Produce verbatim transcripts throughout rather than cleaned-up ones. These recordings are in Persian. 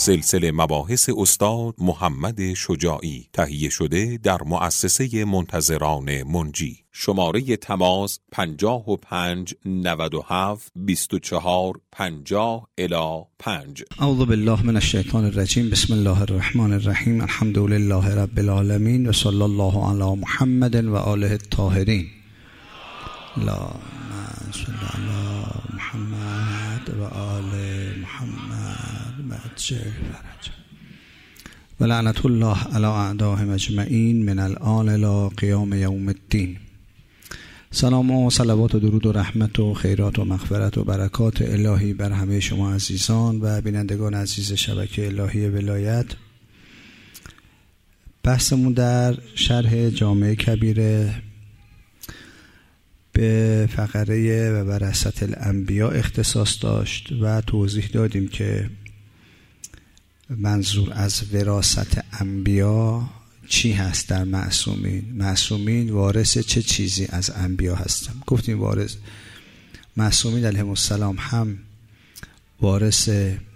سلسله مباحث استاد محمد شجاعی، تهیه شده در مؤسسه منتظران منجی. شماره تماس پنجاه و پنج نود و هفت بیست و چهار پنجاه الی پنج. اعوذ بالله من الشیطان الرجیم. بسم الله الرحمن الرحیم. الحمد لله رب العالمین و صلی الله علی محمد و آله الطاهرین. اللهم صل علی محمد و آل محمد مجل فرج و لعنت الله علی اعدائهم اجمعین من الآن الی قیام یوم الدین. سلام و صلوات و درود و رحمت و خیرات و مغفرت و برکات الهی بر همه شما عزیزان و بینندگان عزیز شبکه الهی ولایت. بحثمون در شرح جامع کبیره به فقره و وراثت الانبیا اختصاص داشت و توضیح دادیم که منظور از وراثت انبیا چی هست در معصومین. معصومین وارث چه چیزی از انبیا هستن؟ گفتیم وارث معصومین علیهم السلام هم وارث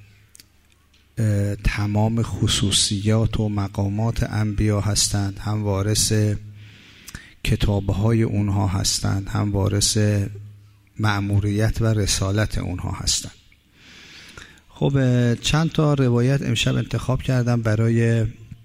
تمام خصوصیات و مقامات انبیا هستند، هم وارث کتابهای اونها هستند، هم وارث مأموریت و رسالت اونها هستند. خب چند تا روایت امشب انتخاب کردم برای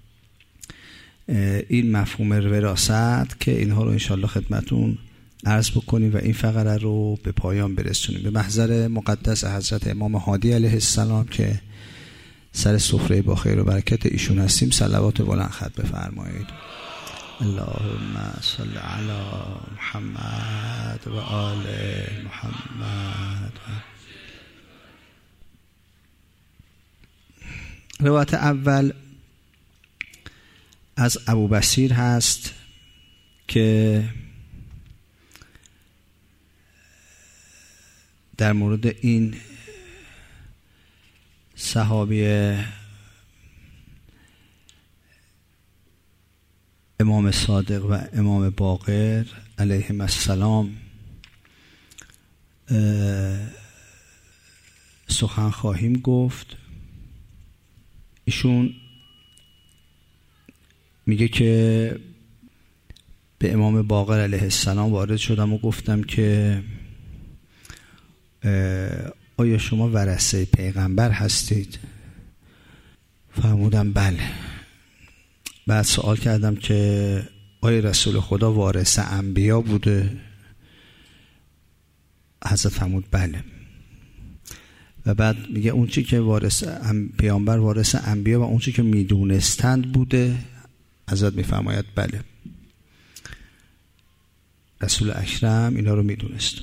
این مفهوم وراثت که اینها رو انشالله خدمتون عرض بکنیم و این فقره رو به پایان برسونیم. به محضر مقدس حضرت امام هادی علیه السلام که سر سفره با خیر و برکت ایشون هستیم صلوات بلند خط بفرمایید. اللهم صل علی محمد و آل محمد. روایت اول از ابو بصیر هست که در مورد این صحابی امام صادق و امام باقر علیهم السلام سخن خواهیم گفت. ایشون میگه که به امام باقر علیه السلام وارد شدم و گفتم که آیا شما ورثه پیغمبر هستید؟ فرمودم بله. بعد سوال کردم که آیا رسول خدا وارث انبیا بوده؟ حضرت فرمود بله. و بعد میگه اون چی که وارث پیامبر وارث انبیا و اون چی که میدونستند بوده؟ حضرت میفرماید بله، رسول اکرم اینا رو میدونست.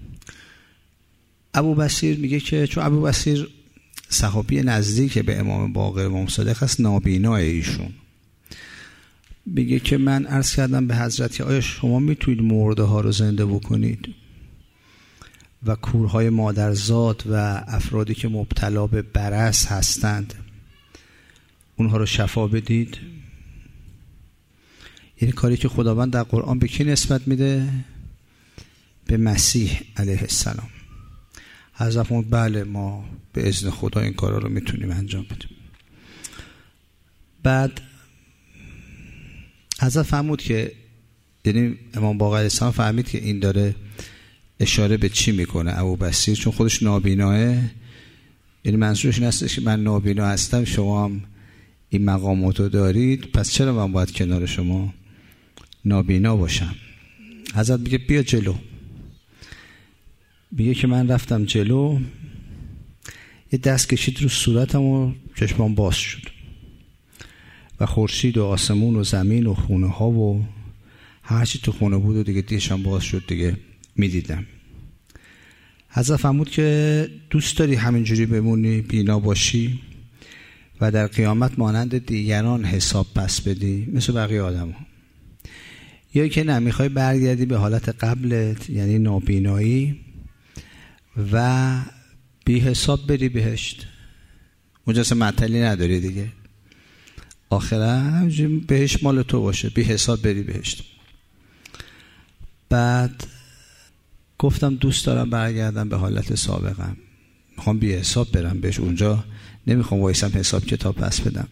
ابو بصیر میگه که چون ابو بصیر صحابی نزدیک به امام باقر امام صادق هست، نابینا ایشون، میگه که من عرض کردم به حضرت آیا شما میتونید مرده ها رو زنده بکنید و کورهای مادرزاد و افرادی که مبتلا به برص هستند اونها رو شفا بدید؟ یعنی کاری که خداوند در قرآن به کی نسبت میده؟ به مسیح علیه السلام. حضرت فرمود بله، ما به اذن خدا این کارا رو میتونیم انجام بدیم. بعد حضرت فرمود که یعنی امام باقر علیه السلام فهمید که این داره اشاره به چی میکنه ابو بصیر، چون خودش نابیناه، یعنی منظورش این هست که من نابینا هستم، شما هم این مقاماتو دارید، پس چرا من باید کنار شما نابینا باشم؟ حضرت میگه بیا جلو. میگه که من رفتم جلو، یه دست کشید رو صورتم و چشمام باز شد و خورشید و آسمون و زمین و خونه ها و هرچی تو خونه بود و دیگه دیشم باز شد، دیگه میدیدم. حضرت فرمود که دوست داری همینجوری بمونی بینا باشی و در قیامت مانند دیگران حساب پس بدی مثل بقیه آدم ها، یا که نه میخوای برگردی به حالت قبلت یعنی نابینایی و بی حساب بری بهشت؟ مجلس معطلی نداری دیگه، آخره بهشت مال تو باشه، بی حساب بری بهشت. بعد گفتم دوست دارم برگردم به حالت سابقم، میخوام بی حساب برم بهش، اونجا نمیخوام وایسم حساب کتاب پس بدم.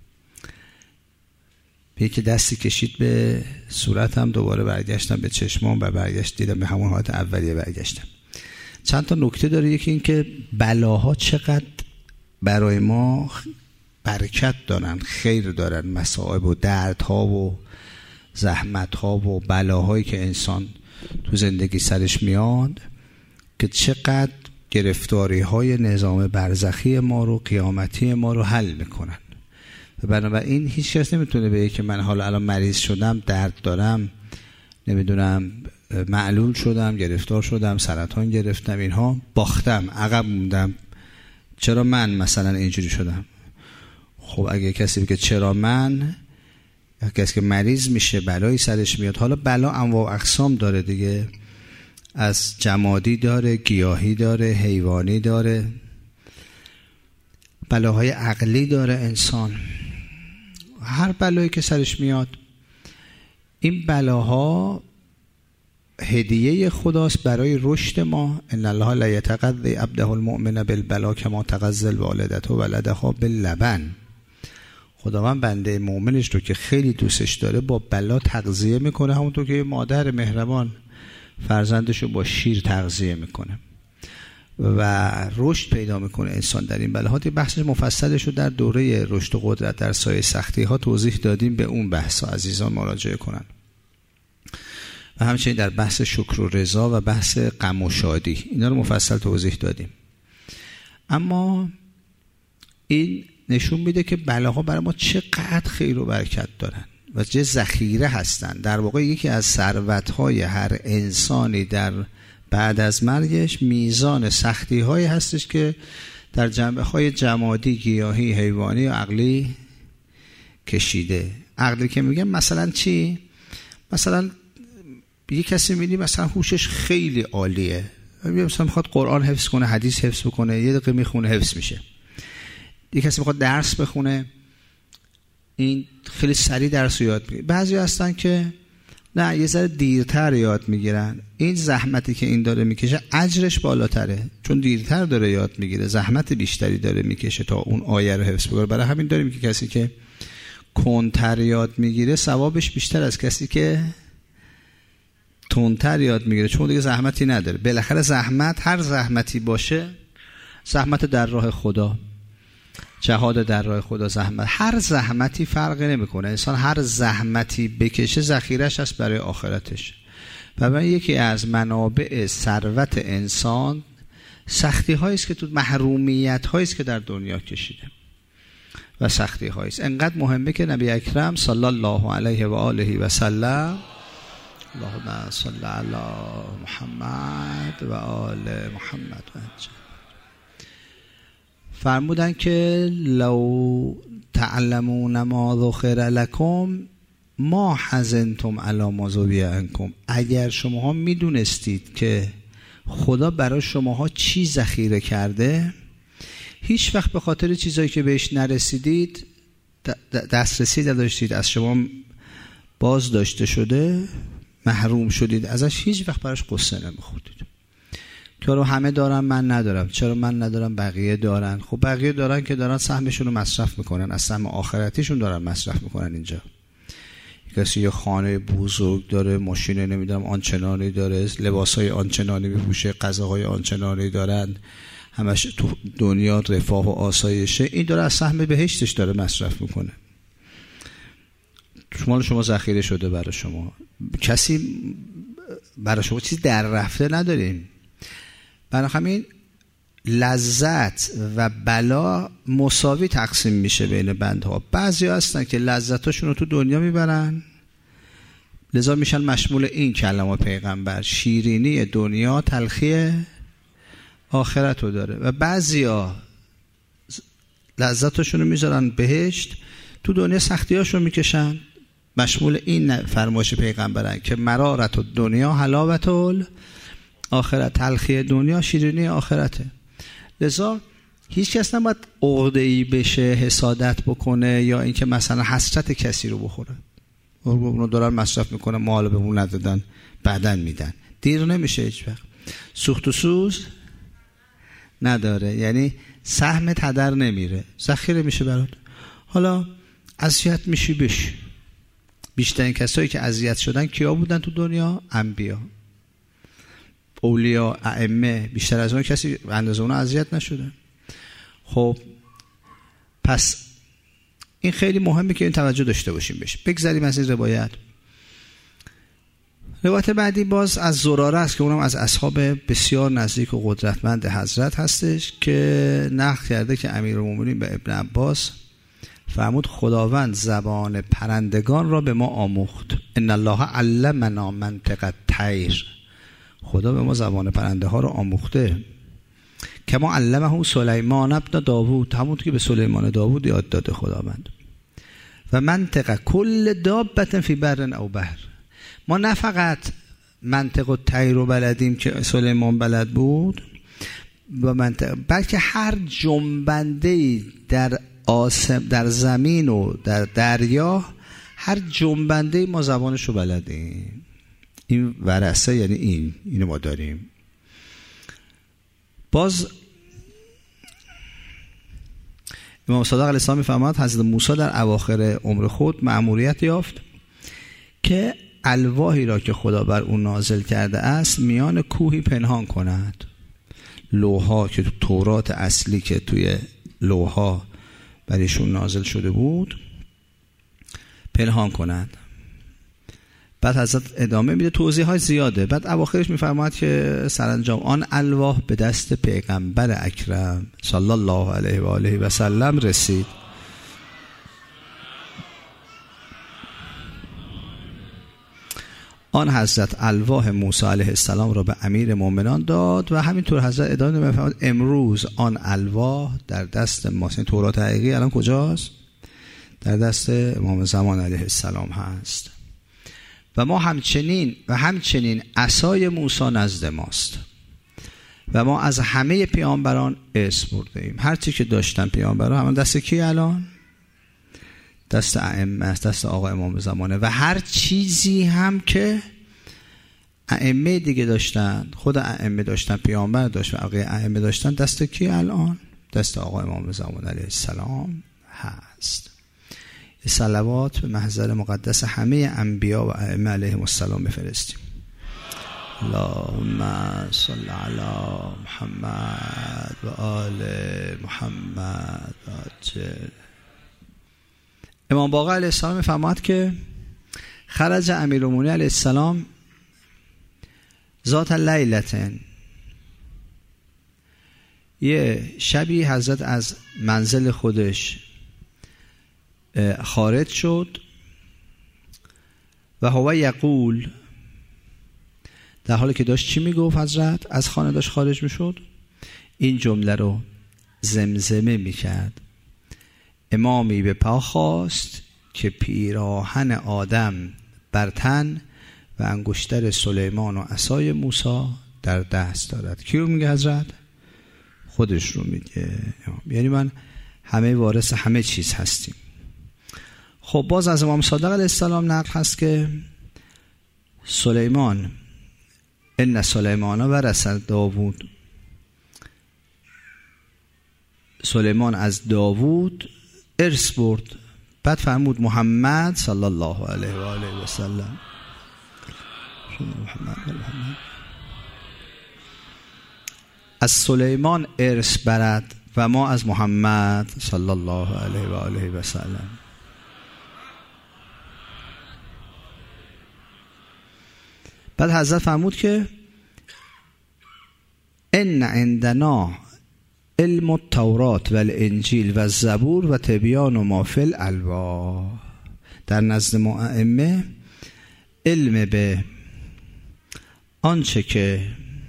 یکی دستی کشید به صورتم، دوباره برگشتم به چشمام و برگشت دیدم به همون حالت اولیه برگشتم. چند تا نکته داره. یکی این که بلاها چقدر برای ما برکت دارن، خیر دارن، مصائب و دردها و زحمتها و بلاهایی که انسان تو زندگی سرش میاد که چقدر گرفتاری های نظام برزخی ما رو، قیامتی ما رو حل میکنن. و بنابراین هیچ کس نمیتونه بگه که من حالا الان مریض شدم، درد دارم، نمیدونم معلول شدم، گرفتار شدم، سرطان گرفتم، اینها باختم، عقب موندم، چرا من مثلا اینجوری شدم؟ خب اگه کسی بگه چرا من، کسی که مریض میشه بلایی سرش میاد. حالا بلا انواع و اقسام داره دیگه، از جمادی داره، گیاهی داره، حیوانی داره، بلاهای عقلی داره انسان. هر بلایی که سرش میاد، این بلاها هدیه خداست برای رشد ما. ان الله لا یتقضی عبده المؤمن بالبلا کما تقضی الوالدة ولدها باللبن. خداوند بنده مؤمنش رو که خیلی دوستش داره با بلا تغذیه میکنه، همونطور که مادر مهربان فرزندش رو با شیر تغذیه میکنه و رشد پیدا میکنه انسان در این بلاها. بحث مفصلش رو در دوره رشد و قدرت در سایه سختی ها توضیح دادیم، به اون بحث ها عزیزان مراجعه کنن. و همچنین در بحث شکر و رضا و بحث غم و شادی، اینا رو مفصل توضیح دادیم. اما این نشون میده که بلاها برای ما چقدر خیر و برکت دارن و چه ذخیره هستن. در واقع یکی از ثروت‌های هر انسانی در بعد از مرگش میزان سختی‌هایی هستش که در جنبه‌های جمادی، گیاهی، حیوانی و عقلی کشیده. عقلی که میگم مثلا چی؟ مثلا یه کسی می‌بینی مثلا هوشش خیلی عالیه، مثلا میخواد قرآن حفظ کنه، حدیث حفظ بکنه، یه دقیقه میخونه حفظ میشه. یه کسی میخواد درس بخونه، این خیلی سریع درس رو یاد میگیره. بعضی هستن که نه، یه ذره دیرتر یاد میگیرن. این زحمتی که این داره میکشه اجرش بالاتره، چون دیرتر داره یاد میگیره، زحمت بیشتری داره میکشه تا اون آیه رو حفظ بکنه. برای همین داریم که کسی که کنتر یاد میگیره ثوابش بیشتر از کسی که تندتر یاد میگیره، چون دیگه زحمتی نداره. بالاخره زحمت، هر زحمتی باشه، زحمت در راه خدا، جهاد در راه خدا، زحمت، هر زحمتی فرقی نمیکنه. انسان هر زحمتی بکشه ذخیره‌اش هست برای آخرتش. و من یکی از منابع ثروت انسان سختی هایی است که تو محرومیت هایی است که در دنیا کشیده و سختی هایی است. انقدر مهمه که نبی اکرم صلی الله علیه و آله و سلم، اللهم صل علی محمد و آل محمد و فرمودن که لو تعلمون ما ذکر لکم ما حزنتم علی ما ذکر عنکم. اگر شماها میدونستید که خدا برای شماها چی ذخیره کرده، هیچ وقت به خاطر چیزایی که بهش نرسیدید، دسترسی نداشتید، از شما باز داشته شده، محروم شدید ازش، هیچ وقت براش قصه نمیخوردید. چرا همه دارن من ندارم؟ چرا من ندارم بقیه دارن؟ خب بقیه دارن که دارن سهمشون رو مصرف میکنن، از سهم آخرتیشون دارن مصرف میکنن. اینجا کسی یه خانه بزرگ داره، ماشین نمیدونم آنچنانی داره، لباسای آنچنانی میپوشه، غذاهای آنچنانی دارن، همش تو دنیا رفاه و آسایشه، این داره از سهم بهشتش داره مصرف میکنه. شما شما ذخیره شده برای شما، کسی برای شما چیز در رفته نداریم. برای همین لذت و بلا مساوی تقسیم میشه بین بندها. بعضی هستن که لذتاشون رو تو دنیا میبرن، لذا میشن مشمول این کلمه پیغمبر، شیرینی دنیا تلخی آخرت رو داره. و بعضی ها لذتاشون رو میذارن بهشت، تو دنیا سختی هاشون میکشن، مشمول این فرمایش پیغمبرن که مرارت دنیا حلاوت آخرت، تلخی دنیا شیرینی آخرته. لذا هیچ کس نباید عقده‌ای بشه، حسادت بکنه، یا اینکه مثلا حسرت کسی رو بخوره. اونو دارن مصرف میکنه، مال بهمون ندادن، بعدن میدن، دیر نمیشه هیچ وقت، سوخت و سوز نداره. یعنی سهم تدر نمیره، ذخیره میشه برات. حالا اذیت میشی بشی. بیشترین کسایی که اذیت شدن کیا بودن تو دنیا؟ انبیا، اولیا، ائمه. بیشتر از اون کسی اندازه اون اذیت نشدن. خب پس این خیلی مهمه که این توجه داشته باشیم بهش. بگذاریم از این روایت. روایت بعدی باز از زراره است که اونم از اصحاب بسیار نزدیک و قدرتمند حضرت هستش که نقل کرده که امیرالمومنین به ابن عباس فرمود خداوند زبان پرندگان را به ما آموخت. ان الله علمنا منطق الطیر. خدا به ما زبان پرنده ها را آموخته. کما علمه سلیمان ابن داوود، همون که به سلیمان داوود یاد داده خداوند. و منطق کل دابة فی بر او بحر. ما نه فقط منطق الطیر رو بلدیم که سلیمان بلد بود و منطق، بلکه هر جنبنده‌ای در آسم در زمین و در دریا، هر جنبنده‌ای ما زبانش رو بلدیم. این ورثه یعنی این اینو ما داریم. باز امام صادق علیه السلام می‌فرماد حضرت موسی در اواخر عمر خود مأموریت یافت که الواحی را که خدا بر اون نازل کرده است میان کوهی پنهان کند. لوحا که تو تورات اصلی که توی لوحا برایشون نازل شده بود پنهان کند. بعد حضرت ادامه میده، توضیح های زیاده. بعد اواخرش میفرماد که سرانجام آن الواح به دست پیغمبر اکرم صلی الله علیه و آله و سلم رسید. آن حضرت الواح موسی علیه السلام را به امیر مومنان داد و همینطور حضرت ادامه میفرماد امروز آن الواح در دست ما. این تورات حقیقی الان کجاست؟ در دست امام زمان علیه السلام هست. و ما همچنین و همچنین عصای موسی نزد ماست و ما از همه پیامبران ارث برده ایم. هر چی که داشتن پیامبران همون دست کی الان؟ دست ائمه است، دست آقا امام زمانه. و هر چیزی هم که ائمه دیگه داشتن، خود ائمه داشتن، پیامبر داشت و بقیه ائمه داشتن، دست کی الان؟ دست آقا امام زمان علیه السلام هست. صلوات به محضر مقدس همه انبیا و ائمه علیهم السلام بفرستیم. اللهم صل علی محمد و آل محمد. امام باقر علیه السلام می‌فرماد که خرج امیرالمومنین علیه السلام ذات لیلتن، یه شبی حضرت از منزل خودش خارج شد و هو یقول، در حالی که داشت چی میگفت حضرت از خانه داشت خارج میشد؟ این جمله رو زمزمه میکرد: امامی به پا خواست که پیراهن آدم بر تن و انگشتر سلیمان و عصای موسی در دست دارد. کیو میگه حضرت؟ خودش رو میگه. یعنی من همه وارث همه چیز هستیم. خب باز از امام صادق علیه السلام نقل هست که سلیمان ان سلیمان ورث داوود، سلیمان از داوود ارث برد. بعد فرمود محمد صلی الله علیه و آله و سلم از سلیمان ارث برد و ما از محمد صلی الله علیه و آله و سلم. بعد حضرت فرمود که ان عندنا علم التورات و الانجیل و الزبور و تبیان و ما فی الالواح. در نزد ما ائمه علم به آنچه که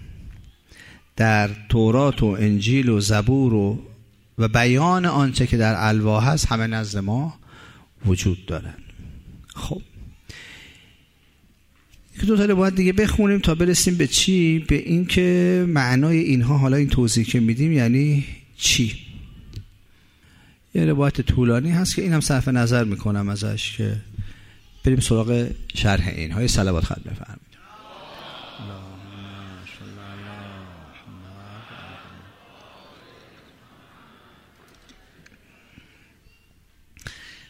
در تورات و انجیل و زبور و و بیان آنچه که در الواح هست همه نزد ما وجود دارن. خب که دو تا روایت دیگه بخونیم تا برسیم به چی؟ به این که معنای اینها، حالا این توضیح که میدیم یعنی چی. یه روایت طولانی هست که این هم صرف نظر میکنم ازش که بریم سراغ شرح اینها. صلوات خط بفرمایید.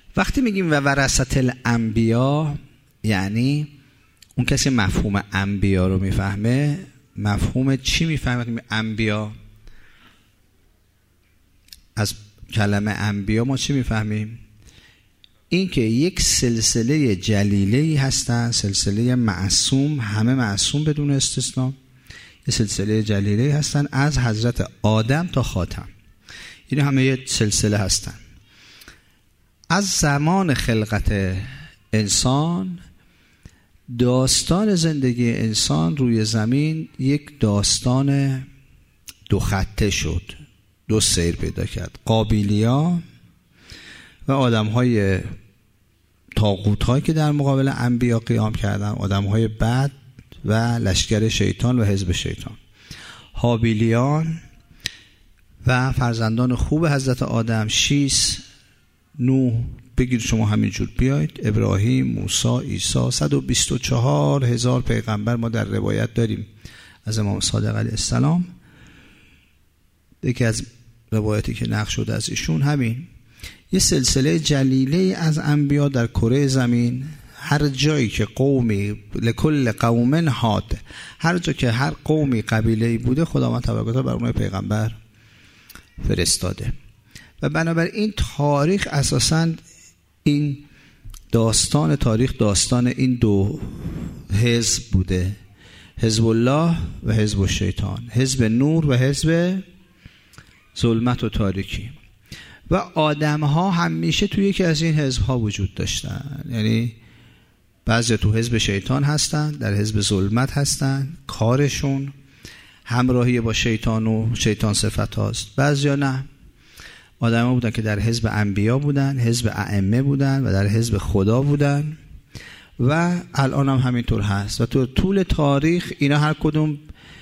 وقتی میگیم و ورثت الانبیا، یعنی اون کسی مفهوم انبیا رو میفهمه. مفهوم چی میفهمه؟ انبیا، از کلمه انبیا ما چی میفهمیم؟ این که یک سلسله جلیله‌ای هستن، سلسله معصوم، همه معصوم بدون استثناء، یک سلسله جلیله‌ای هستن از حضرت آدم تا خاتم. این همه یک سلسله هستن. از زمان خلقت انسان، داستان زندگی انسان روی زمین یک داستان دو خطه شد، دو سیر پیدا کرد. قابیلیا و آدم‌های طاغوت‌هایی که در مقابل انبیا قیام کردن، آدم‌های بد و لشکر شیطان و حزب شیطان. هابیلیان و فرزندان خوب حضرت آدم، شیس، نوح، بگید شما همینجور بیاید، ابراهیم، موسی، عیسی، صد و بیست و چهار هزار پیغمبر ما در روایت داریم از امام صادق علیه السلام. یکی از روایتی که نقل شده از ایشون همین. یه سلسله جلیله از انبیا در کره زمین، هر جایی که قومی لکل قوم هاد، هر جا که هر قومی قبیله‌ای بوده خداوند تبارک و تعالی بر اونها پیغمبر فرستاده. و بنابراین تاریخ اساساً این داستان تاریخ داستان این دو حزب بوده، حزب الله و حزب الشیطان، حزب نور و حزب ظلمت و تاریکی. و آدم ها همیشه توی یکی از این حزب ها وجود داشتن، یعنی بعضی تو حزب شیطان هستن، در حزب ظلمت هستن، کارشون همراهی با شیطان و شیطان صفت هاست. بعضی ها نه، آدم ها بودن که در حزب انبیا بودن، حزب ائمه بودن و در حزب خدا بودن و الان هم همینطور هست. و تو طول تاریخ اینا هر کدوم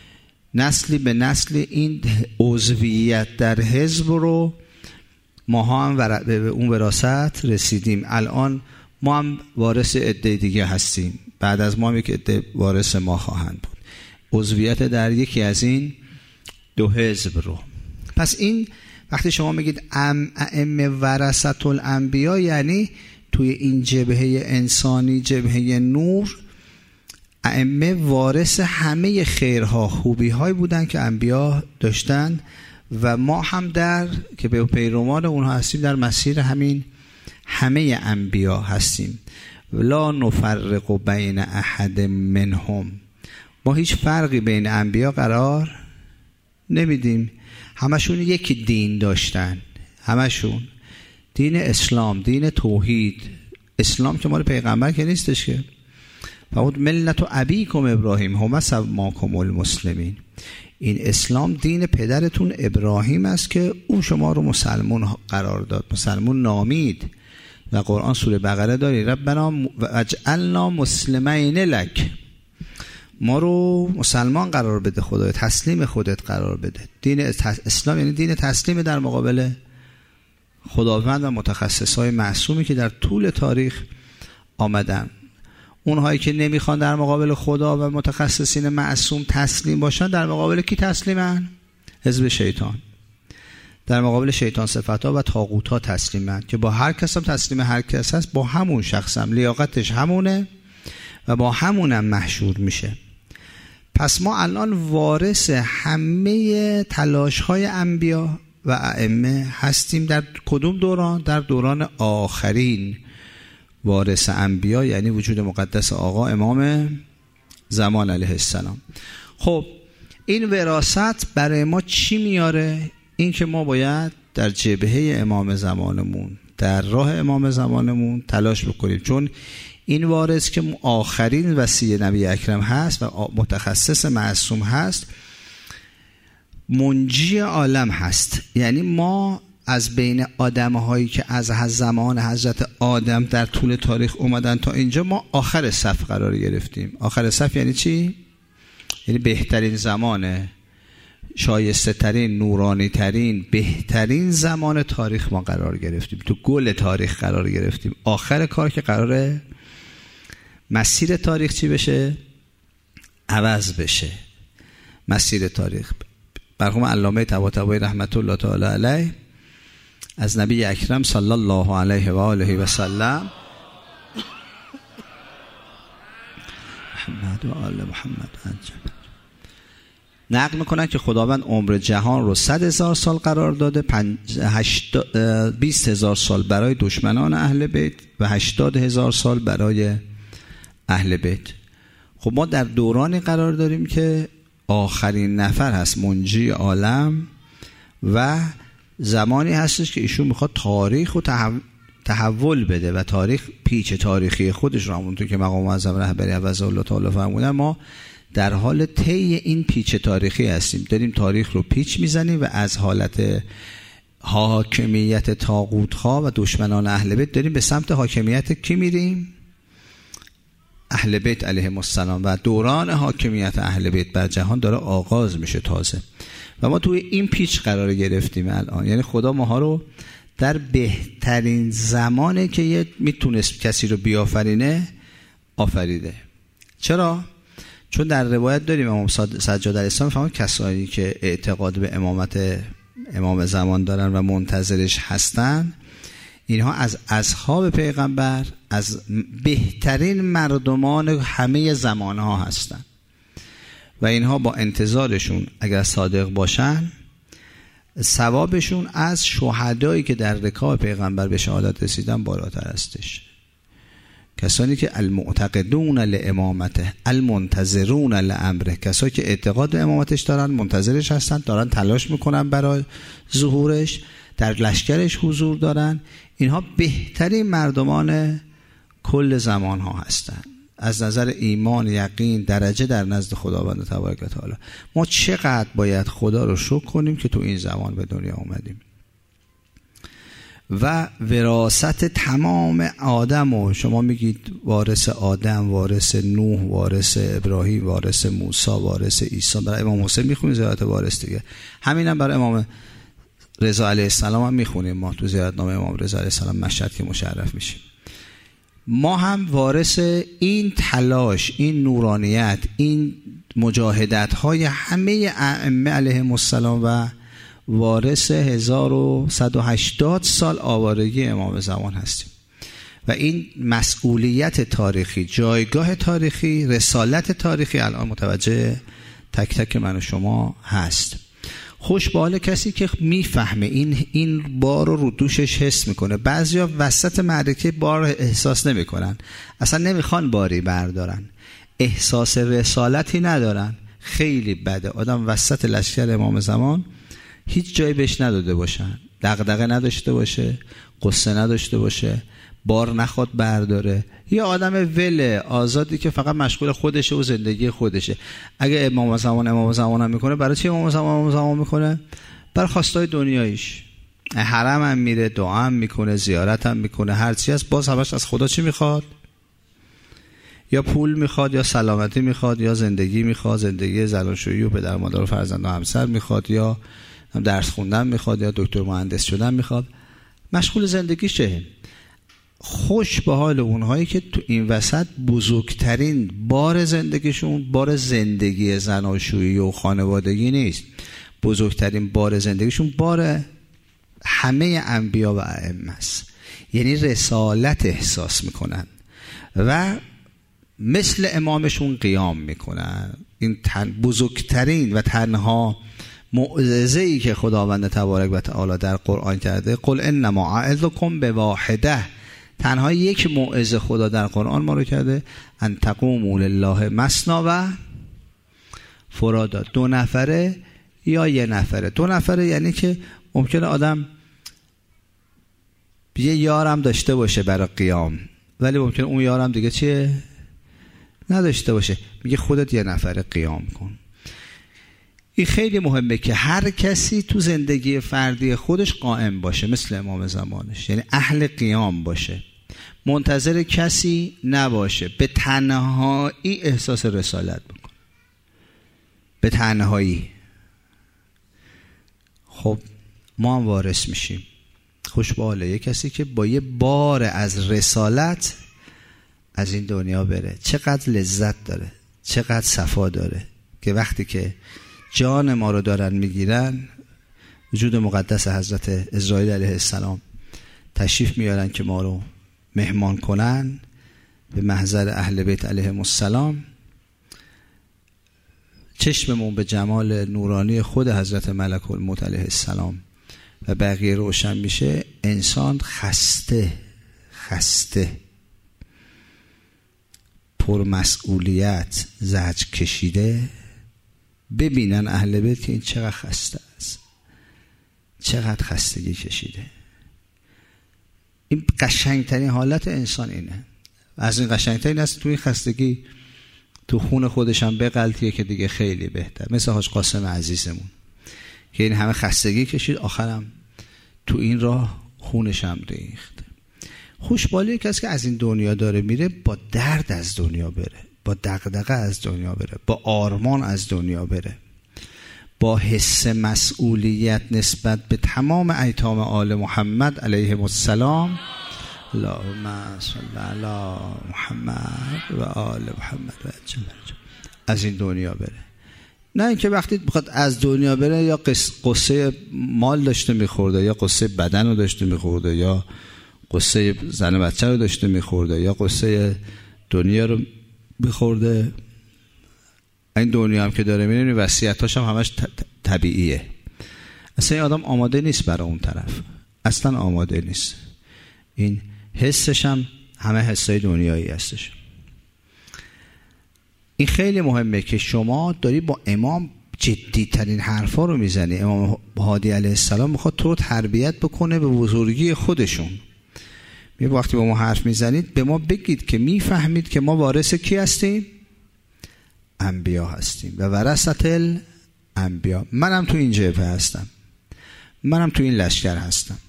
نسلی به نسل این عضویت در حزب رو ما هم به اون وراثت رسیدیم. الان ما هم وارث عده دیگه هستیم، بعد از ما هم یک عده وارث ما خواهند بود، عضویت در یکی از این دو حزب رو. پس این وقتی شما میگید ائمه ورثت الانبیا، یعنی توی این جبهه انسانی، جبهه نور، ائمه وارث همه خیرها، خوبی‌های بودن که انبیا داشتن و ما هم در که به پیروان اونها هستیم در مسیر همین همه انبیا هستیم. لا نفرق بین احد منهم، ما هیچ فرقی بین انبیا قرار نمیدیم. همشون یک دین داشتن، همشون دین اسلام، دین توحید. اسلام که مال پیغمبر که نیستش که، فقط ملت و ابیکم ابراهیم هم سماکم المسلمین. این اسلام دین پدرتون ابراهیم است که او شما رو مسلمون قرار داد، مسلمون نامید. و قرآن سوره بقره داری ربنا واجعلنا مسلمین لک، ما رو مسلمان قرار بده خدای، تسلیم خودت قرار بده. دین اسلام یعنی دین تسلیم در مقابل خداوند و متخصصای معصومی که در طول تاریخ آمدن. اونهایی که نمیخوان در مقابل خدا و متخصصین معصوم تسلیم باشن، در مقابل کی تسلیمن؟ حزب شیطان. در مقابل شیطان صفتها و طاغوتها تسلیمن که با هر کس هم تسلیم هر کس هست، با همون شخص هم لیاقتش همونه و با همونم محشور میشه. پس ما الان وارث همه تلاش های انبیا و ائمه هستیم. در کدوم دوران؟ در دوران آخرین وارث انبیا، یعنی وجود مقدس آقا امام زمان علیه السلام. خب این وراثت برای ما چی میاره؟ این که ما باید در جبهه امام زمانمون، در راه امام زمانمون تلاش بکنیم، چون این وارث که آخرین وصی نبی اکرم هست و متخصص معصوم هست، منجی عالم هست. یعنی ما از بین آدم‌هایی که از زمان حضرت آدم در طول تاریخ اومدن تا اینجا، ما آخر صف قرار گرفتیم. آخر صف یعنی چی؟ یعنی بهترین زمانه، شایسته ترین، نورانی ترین، بهترین زمان تاریخ ما قرار گرفتیم، تو گل تاریخ قرار گرفتیم. آخر کار که قراره مسیر تاریخ چی بشه؟ عوض بشه. مسیر تاریخ مرحوم علامه طباطبایی رحمت الله تعالی علیه از نبی اکرم صلی الله علیه و آله و سلم محمد و آل محمد عجب نقل میکنن که خداوند عمر جهان رو صد هزار سال قرار داده، بیست هزار سال برای دشمنان اهل بیت و هشتاد هزار سال برای اهل بیت. خب ما در دورانی قرار داریم که آخرین نفر هست منجی عالم و زمانی هستش که ایشون میخواد تاریخ و تحول بده و تاریخ پیچ تاریخی خودش رو، همونطور که مقام معظم رهبری عوض الله تعالی فرمودن، ما در حال طی این پیچ تاریخی هستیم، داریم تاریخ رو پیچ میزنیم و از حالت حاکمیت طاغوت‌ها و دشمنان اهل بیت داریم به سمت حاکمیت کی میریم؟ اهل بیت علیهم السلام. و دوران حاکمیت اهل بیت بر جهان داره آغاز میشه تازه و ما توی این پیچ قرار گرفتیم الان. یعنی خدا ماها رو در بهترین زمانی که یه میتونست کسی رو بیافرینه آفریده. چرا؟ چون در روایت داریم امام سجاد علیه السلام فرمود کسایی که اعتقاد به امامت امام زمان دارن و منتظرش هستن، اینها از اصحاب پیغمبر، از بهترین مردمان همه زمانها هستن و اینها با انتظارشون اگر صادق باشن ثوابشون از شهدایی که در رکاب پیغمبر به شهادت رسیدن بالاتر هستش. کسانی که المعتقدون لامامته المنتظرون لامره، کسایی که اعتقاد امامتش دارن، منتظرش هستن، دارن تلاش میکنن برای ظهورش، در لشکرش حضور دارن، اینها بهترین مردمان کل زمان ها هستن از نظر ایمان، یقین، درجه در نزد خداوند تبارک و تعالی. ما چقدر باید خدا رو شکر کنیم که تو این زمان به دنیا اومدیم و وراثت تمام آدم، و شما میگید وارث آدم، وارث نوح، وارث ابراهیم، وارث موسی، وارث عیسی. برای امام حسین میخونیم زیارت وارث دیگه، همینم برای امام رضا علیه السلام هم میخونیم ما تو زیارتنامه امام رضا علیه السلام مشهد که مشرف میشیم. ما هم وارث این تلاش، این نورانیت، این مجاهدت های همه ائمه علیهم السلام و وارث هزار و صد و هشتاد سال آوارگی امام زمان هستیم و این مسئولیت تاریخی، جایگاه تاریخی، رسالت تاریخی الان متوجه تک تک من و شما هست. خوش به حال کسی که میفهمه این این بار رو رو دوشش حس میکنه. بعضیا وسط معرکه بار احساس نمیکنن، اصلا نمیخوان باری بردارن، احساس رسالتی ندارن. خیلی بده آدم وسط لشکر امام زمان هیچ جایی بهش نداده باشن، دغدغه نداشته باشه، قصه نداشته باشه، بار نخواد برداره، یه آدم وله آزادی که فقط مشغول خودشه و زندگی خودشه. اگه امام زمان امام زمان هم میکنه، برای چی امام زمان امام زمان میکنه؟ برای خواستای دنیاییش. حرم هم میره، دعا هم میکنه، زیارت هم میکنه، هر چی هست، باز همش از خدا چی میخواد؟ یا پول میخواد، یا سلامتی میخواد، یا زندگی میخواد، زندگی زناشویی و پدر مادر و فرزند و همسر میخواد، یا درس خوندن میخواد، یا دکتر مهندس شدن میخواد، مشغول زندگیشه. خوش به حال اونهایی که تو این وسط بزرگترین بار زندگیشون بار زندگی زناشویی و خانوادگی نیست، بزرگترین بار زندگیشون بار همه انبیا و ائمه است. یعنی رسالت احساس میکنن و مثل امامشون قیام میکنن. این تن بزرگترین و تنها معجزه‌ای که خداوند تبارک و تعالی در قرآن کرده، قل انما اعظکم بواحده، تنها یک موعظه خدا در قرآن ما رو کرده، ان تقوموا لله مثنی و فرادا، دو نفره یا یه نفره. دو نفره یعنی که ممکنه آدم یه یارم داشته باشه برای قیام، ولی ممکنه اون یارم دیگه چیه؟ نداشته باشه. میگه خودت یه نفره قیام کن. این خیلی مهمه که هر کسی تو زندگی فردی خودش قائم باشه مثل امام زمانش، یعنی اهل قیام باشه، منتظر کسی نباشه، به تنهایی احساس رسالت بکن، به تنهایی. خب ما هم وارث میشیم. خوش به حاله یه کسی که با یه بار از رسالت از این دنیا بره. چقدر لذت داره، چقدر صفا داره که وقتی که جان ما رو دارن میگیرن وجود مقدس حضرت اسرائیل علیه السلام تشریف میارن که ما رو مهمان کنن به محضر اهل بیت علیهم السلام، چشممون به جمال نورانی خود حضرت ملک الموت علیه السلام و بقیه روشن میشه. انسان خسته خسته پر مسئولیت زجر کشیده ببینن اهل بیت که این چقدر خسته است، چقدر خستگی کشیده. این قشنگترین حالت انسان اینه. از این قشنگترین است تو این خستگی تو خون خودش هم بغلطیه که دیگه خیلی بهتر. مثل حاج قاسم عزیزمون که این همه خستگی کشید، آخرم تو این راه خونش هم ریخت. خوشبالی کسی که از این دنیا داره میره با درد از دنیا بره، با دغدغه از دنیا بره، با آرمان از دنیا بره، با حس مسئولیت نسبت به تمام ایتام آل محمد علیهم السلام. اللهم صل علی محمد و آل محمد و اجمعین، از این دنیا بره. نه اینکه وقتی بخواد از دنیا بره یا قصه مال داشته میخورده، یا قصه بدن رو داشته میخورده، یا قصه زن و بچه رو داشته میخورده، یا قصه دنیا رو میخورده. این دنیا هم که داره میره وصیتاش هم همش طبیعیه. اصلا این آدم آماده نیست برای اون طرف، اصلا آماده نیست. این حسش هم همه حسای دنیایی هستش. این خیلی مهمه که شما داری با امام جدی ترین حرفا رو میزنی. امام هادی علیه السلام میخواد تو رو تربیت بکنه به بزرگی خودشون. می وقتی با ما حرف میزنید به ما بگید که میفهمید که ما وارث کی هستیم؟ انبیا هستیم و ورثت الانبیا. منم تو این جبهه هستم، منم تو این لشکر هستم.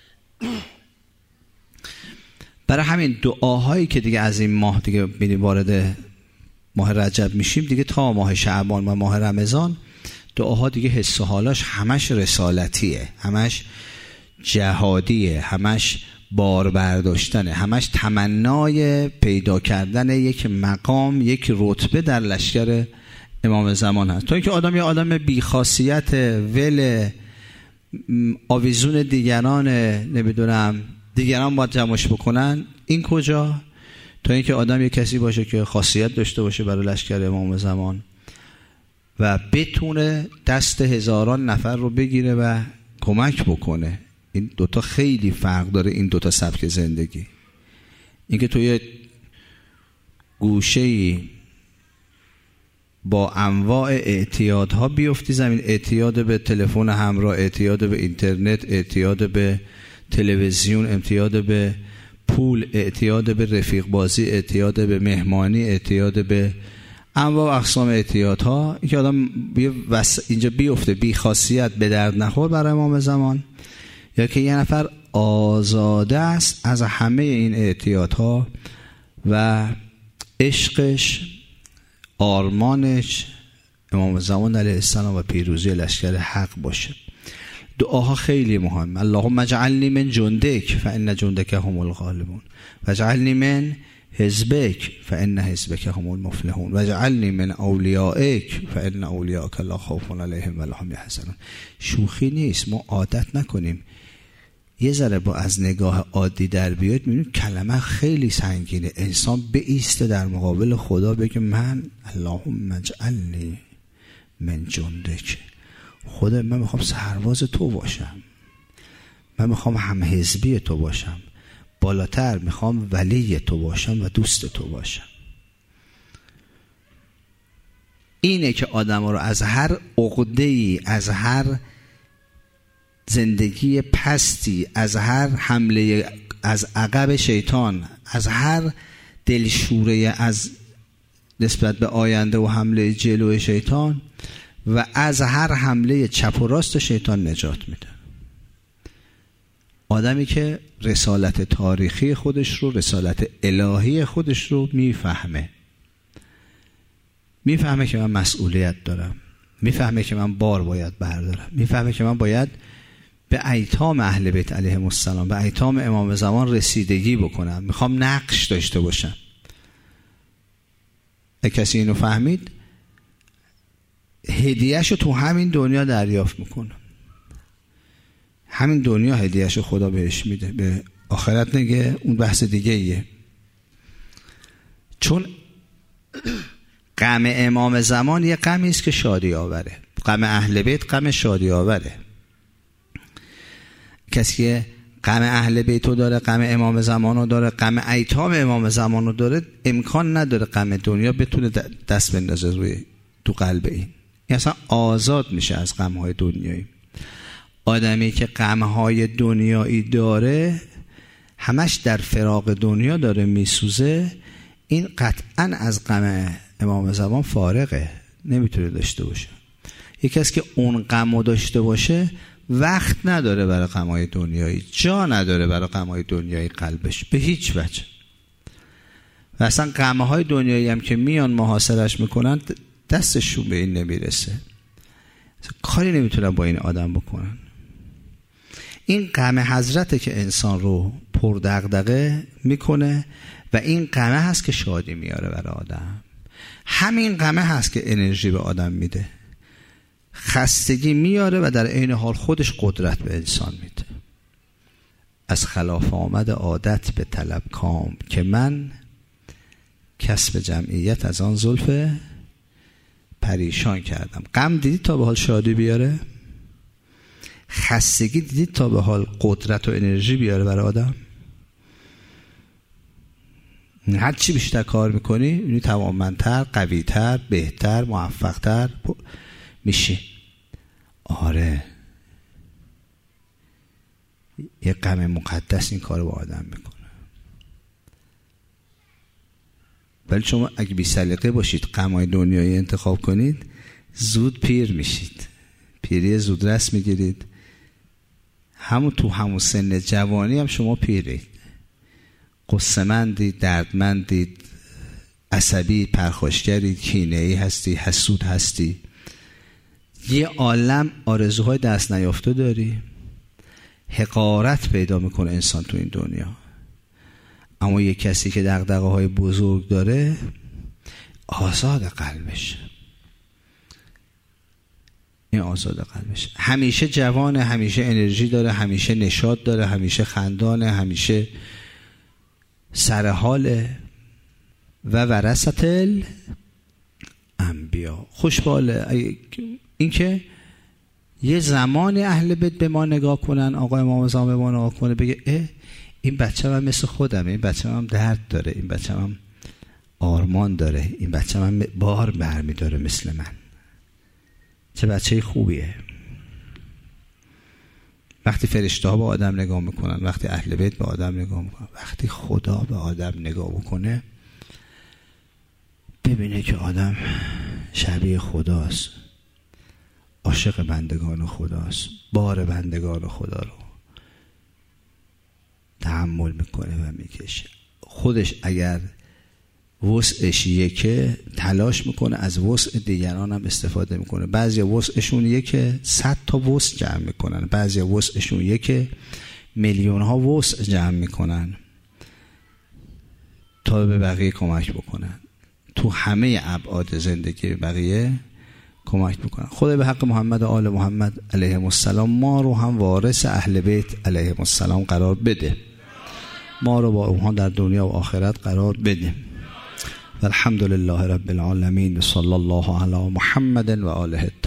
برای همین دعاهایی که دیگه از این ماه دیگه میریم وارد ماه رجب میشیم، دیگه تا ماه شعبان و ماه رمضان دعاها دیگه حس و حالاش همش رسالتیه، همش جهادیه، همش بار برداشتنه، همش تمنای پیدا کردن یک مقام، یک رتبه در لشکر امام زمان هست. تا اینکه آدم یه آدم بیخاصیت ول آویزون دیگران، نمیدونم دیگران باید جمعش بکنن، این کجا؟ تا اینکه آدم یه کسی باشه که خاصیت داشته باشه برای لشکر امام زمان و بتونه دست هزاران نفر رو بگیره و کمک بکنه. این دوتا خیلی فرق داره، این دوتا سبک زندگی. اینکه تو یه گوشه‌ای با انواع اعتیادها بیفتی زمین، اعتیاد به تلفن همراه، اعتیاد به اینترنت، اعتیاد به تلویزیون، اعتیاد به پول، اعتیاد به رفیق بازی، اعتیاد به مهمانی، اعتیاد به انواع اقسام اعتیادها، اینکه آدم اینجا بیفته بی خاصیت به درد نخور برای امام زمان، یا که یه نفر آزاده است از همه این اعتیادها و عشقش، آرمانش امام زمان علیه السلام و پیروزی لشکر حق باشه. دعاها خیلی مهم. اللهم اجعلنی من جندک فان جندک هم الغالبون و اجعلنی من حزبک فان حزبک هم المفلحون و اجعلنی من اولیائک فان اولیاءک لا خوف علیهم ولا هم یحزنون. شوخی نیست. ما عادت نکنیم یه ذره با از نگاه عادی در بیاد، میبینیم کلمه خیلی سنگینه. انسان بایسته در مقابل خدا بگه من اللهم اجعلنی من جندک، خدا من میخوام سرباز تو باشم، من میخوام هم حزبی تو باشم، بالاتر میخوام ولی تو باشم و دوست تو باشم. اینه که آدم رو از هر عقده‌ای، از هر زندگی پستی، از هر حمله از عقب شیطان، از هر دلشوره از نسبت به آینده و حمله جلو شیطان و از هر حمله چپ و راست شیطان نجات میده. آدمی که رسالت تاریخی خودش رو، رسالت الهی خودش رو میفهمه، میفهمه که من مسئولیت دارم، میفهمه که من بار باید بردارم، میفهمه که من باید به ایتام اهل بیت علیهم السلام، به ایتام امام زمان رسیدگی بکنم، میخوام نقش داشته باشم. اگه کسی اینو فهمید، هدیه‌شو تو همین دنیا دریافت میکنه. همین دنیا هدیهشو خدا بهش میده، به آخرت نگه اون بحث دیگه ایه. چون غم امام زمان یه غمی است که شادی آوره، غم اهل بیت غم شادی آوره. کسی که غم اهل بیتو داره، غم امام زمانو داره، غم ایتام امام زمانو داره، امکان نداره غم دنیا بتونه دست بندازه روی تو قلب این. این اصلا آزاد میشه از غمهای دنیایی. آدمی که غمهای دنیایی داره، همش در فراق دنیا داره میسوزه، این قطعا از غم امام زمان فارغه، نمیتونه داشته باشه. یکی کسی که اون غمو داشته باشه وقت نداره برای غمهای دنیایی، جا نداره برای غمهای دنیایی قلبش به هیچ وجه. و اصلا غمهای دنیایی هم که میان محاصرش میکنن دستشون به این نمیرسه، کاری نمیتونن با این آدم بکنن. این غم حضرته که انسان رو پر دغدغه میکنه و این غمه هست که شادی میاره برای آدم. همین غمه هست که انرژی به آدم میده، خستگی میاره و در عین حال خودش قدرت به انسان میده. از خلاف آمد عادت به طلب کام، که من کسب جمعیت از آن زلف پریشان کردم. غم دیدید تا به حال شادی بیاره؟ خستگی دیدید تا به حال قدرت و انرژی بیاره برای آدم؟ هر چی بیشتر کار میکنی اینی توانمندتر، قویتر، بهتر، موفقتر میشی. آره، یه غم مقدس این کارو با آدم میکنه. ولی شما اگه بی سلیقه باشید، غمای دنیایی انتخاب کنید، زود پیر میشید، پیری زودرس میگیرید. همون تو همون سن جوانی هم شما پیرید، قصه‌مندید، دردمندید، عصبی، پرخاشگرید، کینه‌ای هستی، حسود هستی، یه عالم آرزوهای دست نیافته داری. حقارت پیدا میکنه انسان تو این دنیا. اما یه کسی که دغدغه‌های بزرگ داره، آزاد قلبش، این آزاد قلبش، همیشه جوانه، همیشه انرژی داره، همیشه نشاط داره، همیشه خندانه، همیشه سرحاله. و ورثت الانبیا، خوشباله این که یه زمان اهل بیت به ما نگاه کنن، آقا امام زمان به ما نگاه کنه، بگه اه این بچه هم مثل خودم، این بچه هم درد داره، این بچه هم آرمان داره، این بچه هم بار برمی داره مثل من، چه بچه خوبیه. وقتی فرشته ها به آدم نگاه میکنن، وقتی اهل بیت به آدم نگاه میکنن، وقتی خدا به آدم نگاه بکنه، ببینه که آدم شبیه خداست، عاشق بندگان خداست، بار بندگان خدا رو تحمل میکنه و میکشه. خودش اگر وسعش یکه، تلاش میکنه از وسع دیگران هم استفاده میکنه. بعضی وسعشون یکه، صد تا وسع جمع میکنن. بعضی وسعشون یکه، میلیون ها وسع جمع میکنن تا به بقیه کمک بکنن. تو همه ابعاد زندگی بقیه کمک بکنن. خدا به حق محمد و آل محمد علیهم السلام ما رو هم وارث اهل بیت علیهم السلام قرار بده، ما رو با اونها در دنیا و آخرت قرار بده. و الحمد لله رب العالمین، صلی الله علی محمد و آله.